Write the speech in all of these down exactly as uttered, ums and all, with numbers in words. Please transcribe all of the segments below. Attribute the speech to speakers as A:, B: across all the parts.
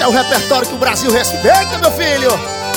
A: é o repertório que o Brasil respeita, meu filho.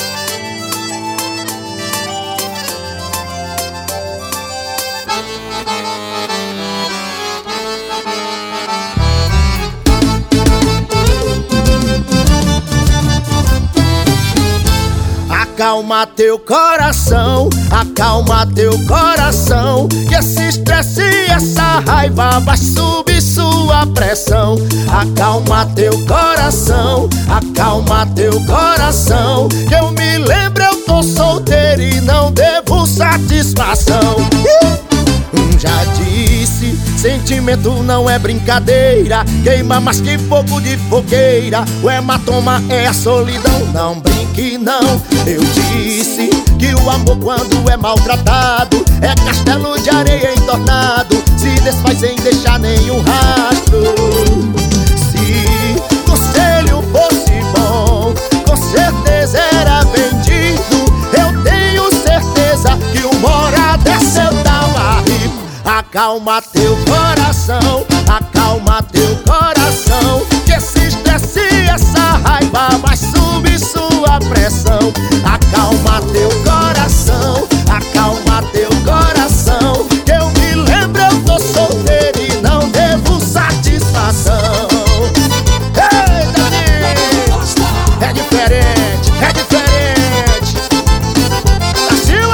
A: Acalma teu coração, acalma teu coração, que esse estresse e essa raiva vai subir sua pressão. Acalma teu coração, acalma teu coração, que eu me lembro, eu tô solteiro e não devo satisfação. Já disse, sentimento não é brincadeira, queima mais que fogo de fogueira. O hematoma é a solidão, não brinque não. Eu disse que o amor quando é maltratado é castelo de areia entornado, se desfaz sem deixar nenhum rastro. Se conselho fosse bom, com certeza era vendido. Eu tenho certeza que uma hora dessa eu tava rico. Acalma teu coração, acalma teu coração, que esse estresse e essa raiva vai subir sua pressão. Acalma teu coração, acalma teu coração, que eu me lembro, eu tô solteiro e não devo satisfação. Ei, Dani! É diferente, é diferente. Pra cima!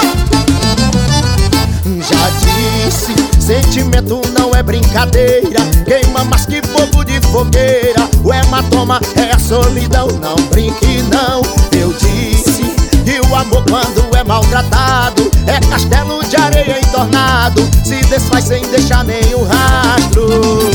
A: Já disse, sentimento não é brincadeira, queima mais que fogo de fogueira. O hematoma é a solidão, não brinque não. Eu disse que o amor quando é maltratado é castelo de areia entornado, se desfaz sem deixar nenhum rastro.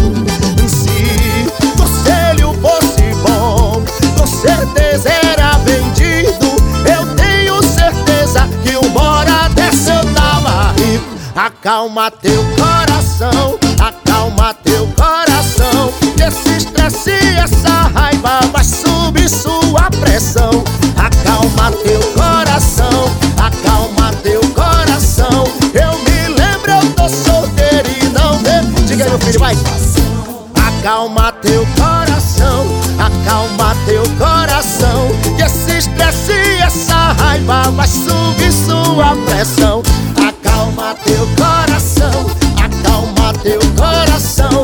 A: Se conselho fosse bom, com certeza era vendido. Eu tenho certeza que uma hora dessa eu tava rico. Acalma teu coração, acalma teu coração, que esse estresse e essa raiva vai subir sua pressão. Acalma teu coração, acalma teu coração, eu me lembro, eu tô solteiro e não devo. Diga aí, meu filho, vai. Acalma teu coração, acalma teu coração, que esse estresse e essa raiva vai subir sua pressão. Acalma teu coração, acalma teu coração,